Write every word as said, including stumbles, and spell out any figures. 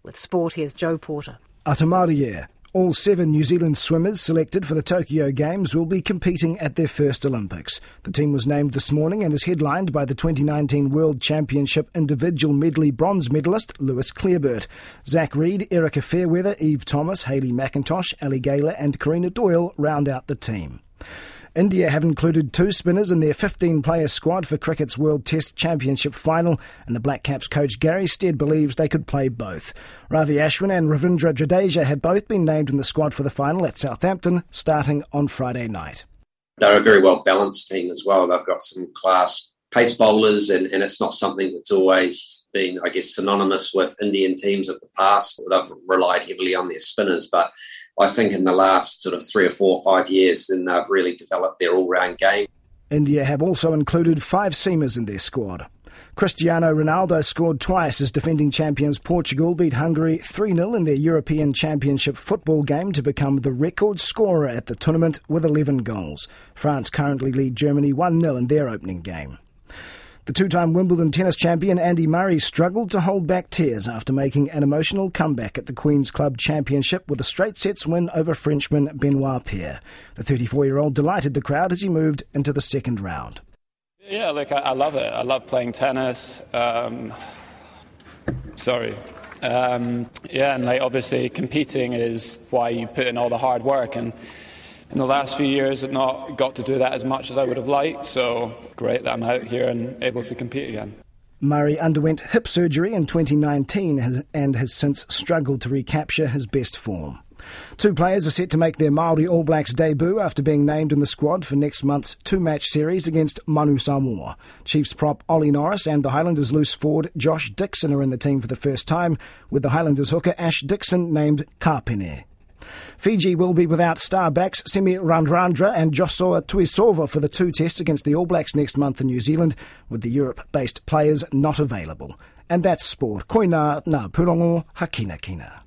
With sport, here's Joe Porter. Atamaria. All seven New Zealand swimmers selected for the Tokyo Games will be competing at their first Olympics. The team was named this morning and is headlined by the twenty nineteen World Championship individual medley bronze medalist Lewis Clareburt. Zach Reed, Erica Fairweather, Eve Thomas, Hayley McIntosh, Ali Gayler and Karina Doyle round out the team. India have included two spinners in their fifteen-player squad for cricket's World Test Championship final, and the Black Caps coach Gary Stead believes they could play both. Ravi Ashwin and Ravindra Jadeja have both been named in the squad for the final at Southampton, starting on Friday night. They're a very well-balanced team as well. They've got some class pace bowlers, and, and it's not something that's always been, I guess, synonymous with Indian teams of the past. They've relied heavily on their spinners, but I think in the last sort of three or four or five years, then they've really developed their all-round game. India have also included five seamers in their squad. Cristiano Ronaldo scored twice as defending champions Portugal beat Hungary three nil in their European Championship football game to become the record scorer at the tournament with eleven goals. France currently lead Germany one nil in their opening game. The two-time Wimbledon tennis champion Andy Murray struggled to hold back tears after making an emotional comeback at the Queen's Club Championship with a straight sets win over Frenchman Benoit Paire. The thirty-four-year-old delighted the crowd as he moved into the second round. Yeah, look, I, I love it. I love playing tennis. Um, sorry. Um, yeah, and like obviously competing is why you put in all the hard work, and in the last few years I've not got to do that as much as I would have liked, so great that I'm out here and able to compete again. Murray underwent hip surgery in twenty nineteen and has since struggled to recapture his best form. Two players are set to make their Māori All Blacks debut after being named in the squad for next month's two-match series against Manu Samoa. Chiefs prop Ollie Norris and the Highlanders loose forward Josh Dixon are in the team for the first time, with the Highlanders hooker Ash Dixon named Kapene. Fiji will be without star backs Semi Radradra and Joshua Tuisova for the two tests against the All Blacks next month in New Zealand, with the Europe-based players not available. And that's sport. Koina ngā pūrongo, hakina kina.